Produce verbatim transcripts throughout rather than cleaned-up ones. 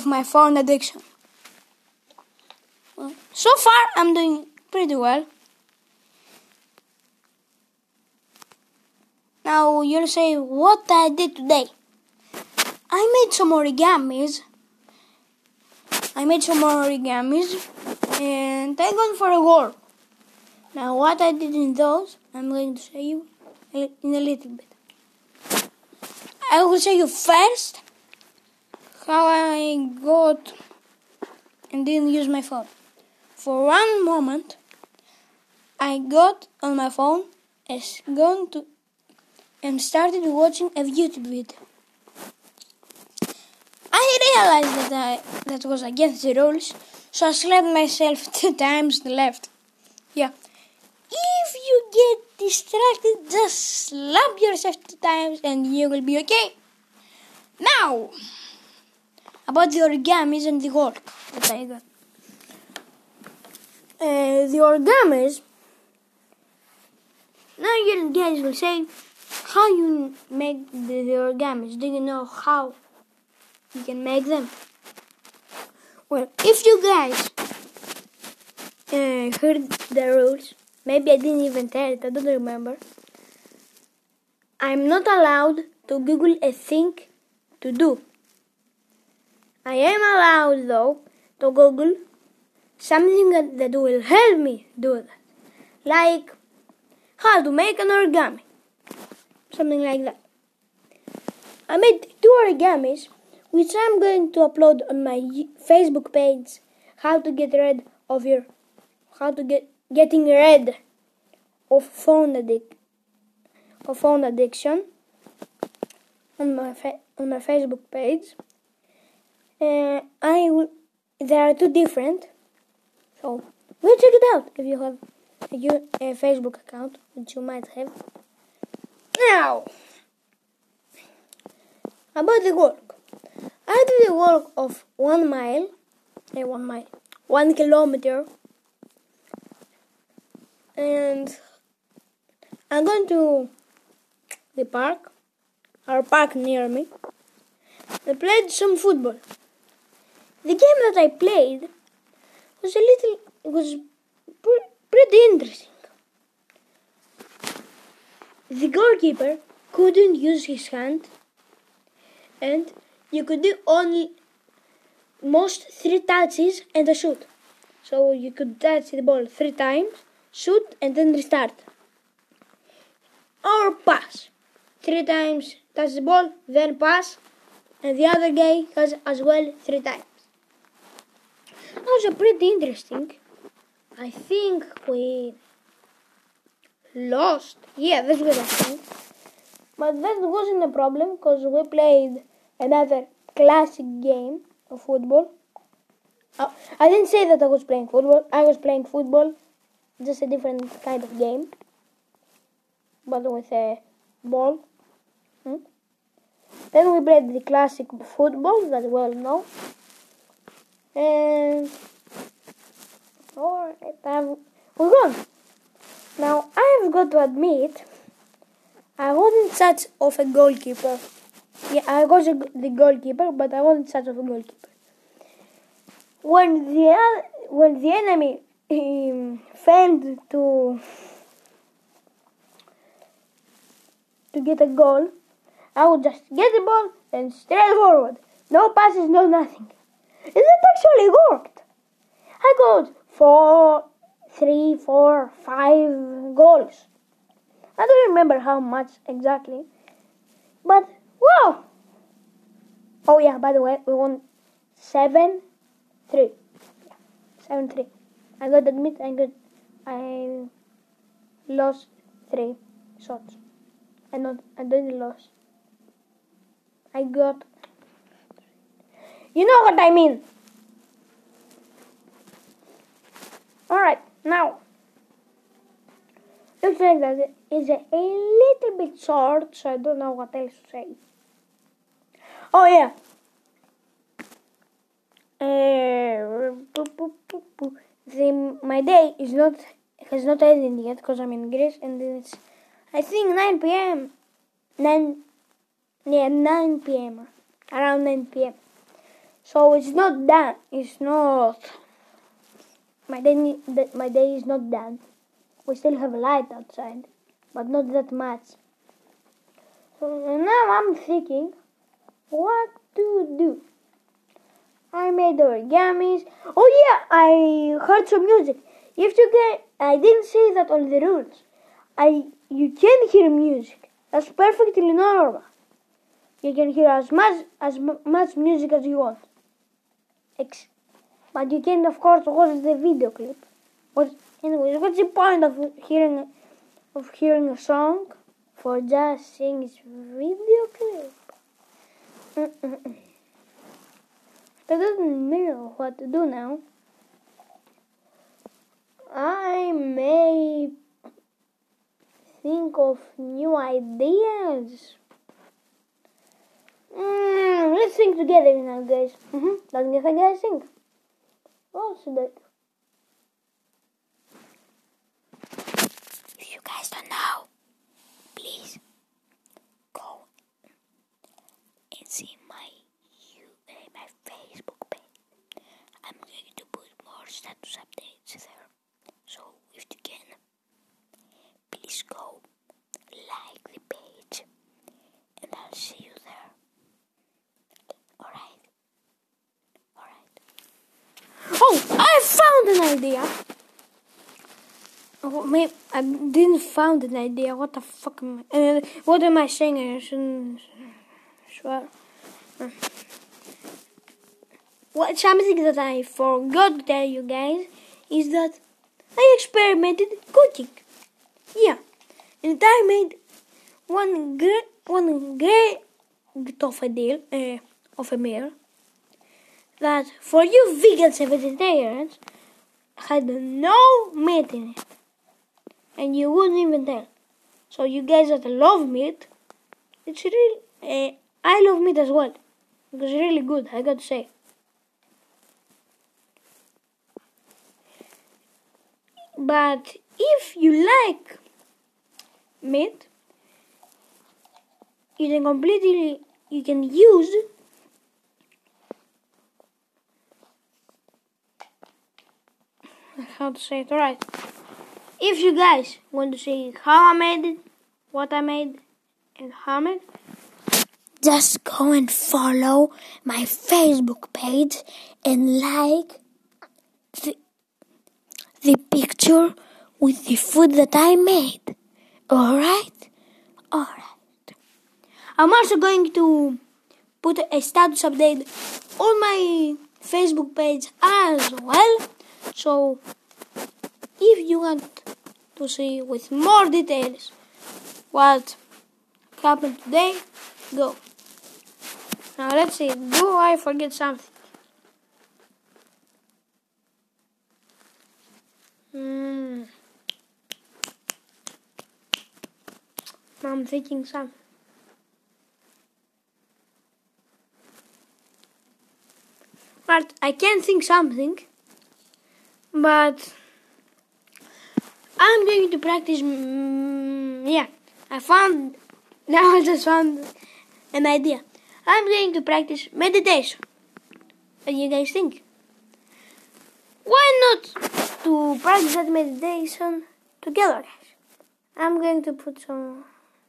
of my phone addiction. Well, so far, I'm doing pretty well. Now, you'll say what I did today. I made some origamis. I made some more origamis and I went for a walk. Now, what I did in those, I'm going to show you in a little bit. I will show you first how I got and didn't use my phone. For one moment, I got on my phone and gone to and started watching a YouTube video. I realized that I, that was against the rules, so I slapped myself two times to the left. Yeah. If you get distracted, just slap yourself two times and you will be okay. Now, about the origamis and the work that I got. Uh, the origamis, now you guys will say, how you make the, the origamis? Do you know how you can make them? Well, if you guys uh, heard the rules, maybe I didn't even tell it, I don't remember. I'm not allowed to Google a thing to do. I am allowed, though, to Google something that, that will help me do that. Like how to make an origami. Something like that. I made two origamis, which I'm going to upload on my Facebook page. How to get rid of your, how to get getting rid of phone addic, of phone addiction. On my fa- on my Facebook page. Uh, I will. They are two different, so go check it out if you have a, a Facebook account, which you might have. Now, about the walk. I did a walk of one mile, uh, one mile, one kilometer, and I'm going to the park, our park near me. I played some football. The game that I played was a little, it was pre- pretty interesting. The goalkeeper couldn't use his hand, and you could do only most three touches and a shoot. So you could touch the ball three times, shoot, and then restart. Or pass. Three times touch the ball, then pass, and the other guy has as well three times. That was a pretty interesting. I think we lost. Yeah, that's what I think. But that wasn't a problem because we played another classic game of football. Uh, I didn't say that I was playing football. I was playing football, just a different kind of game, but with a ball. Hmm? Then we played the classic football that we all know. And alright, we're gone. Now, I've got to admit, I wasn't such of a goalkeeper. Yeah, I was a, the goalkeeper, but I wasn't such of a goalkeeper. When the when the enemy um, failed to to get a goal, I would just get the ball and straight forward. No passes, no nothing. And that actually worked. I got four, three, four, five goals. I don't remember how much exactly. But, wow! Oh yeah, by the way, we won seven three. Yeah, seven three. I got to admit, I got, I lost three shots. I not, I didn't lose. I got, you know what I mean. Alright, now, looks like that it is a, a little bit short, so I don't know what else to say. Oh yeah. Uh, the, my day is not has not ended yet because I'm in Greece, and it's I think nine p.m. nine yeah nine p.m. around nine p.m. So it's not done. It's not. My day, my day is not done. We still have light outside, but not that much. So now I'm thinking what to do. I made origamis. Oh yeah, I heard some music. If you get, I didn't say that on the rules. I you can hear music. That's perfectly normal. You can hear as much as much music as you want. Ex- but you can, of course, watch the video clip. But anyways, what's the point of hearing of hearing a song for just seeing its video clip? Mm-mm. I don't know what to do now. I may think of new ideas. Mm, let's think together now, guys. Mm-hmm. Let me think, guys, think. What should I do? If you guys don't know, please go and see my uh, my Facebook page. I'm going to put more status updates there. So if you can, please go like the page, and I'll see you there. Alright? Alright. Oh, I found an idea! Oh, maybe I didn't found an idea. What the fuck am I... Uh, what am I saying? I shouldn't swear. Uh. What, something that I forgot to tell you guys is that I experimented cooking. Yeah. And I made one great, one great of a deal, uh, of a meal that for you vegans and vegetarians had no meat in it. And you wouldn't even tell. So you guys that love meat, it's really, uh, I love meat as well. It was really good, I got to say. But if you like meat, you can completely, you can use how to say it right. If you guys want to see how I made it, what I made, and how I made it, just go and follow my Facebook page and like the, the picture with the food that I made. Alright? Alright. I'm also going to put a status update on my Facebook page as well. So if you want to see with more details what happened today, go. Now let's see, do I forget something? Hmm. I'm thinking something. But I can think something. But I'm going to practice. Mm, yeah, I found. Now I just found an idea. I'm going to practice meditation. What do you guys think? Why not to practice that meditation together, guys? I'm going to put some.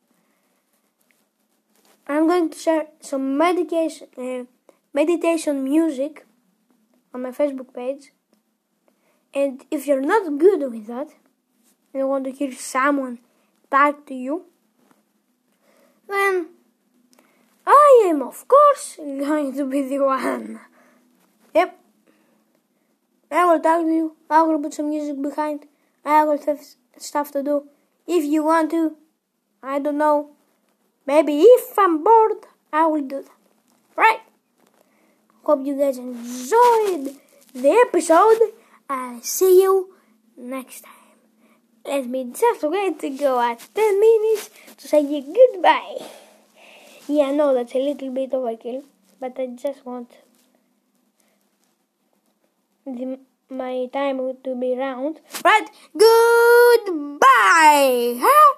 I'm going to share some medication, uh, meditation music on my Facebook page. And if you're not good with that, and you want to hear someone talk to you, then I am, of course, going to be the one. Yep. I will talk to you. I will put some music behind. I will have stuff to do. If you want to, I don't know. Maybe if I'm bored, I will do that. Right? Hope you guys enjoyed the episode. I'll see you next time. Let me just wait to go at ten minutes to say you goodbye. Yeah, I know that's a little bit overkill, but I just want the, my time to be round. Right? Goodbye! Huh?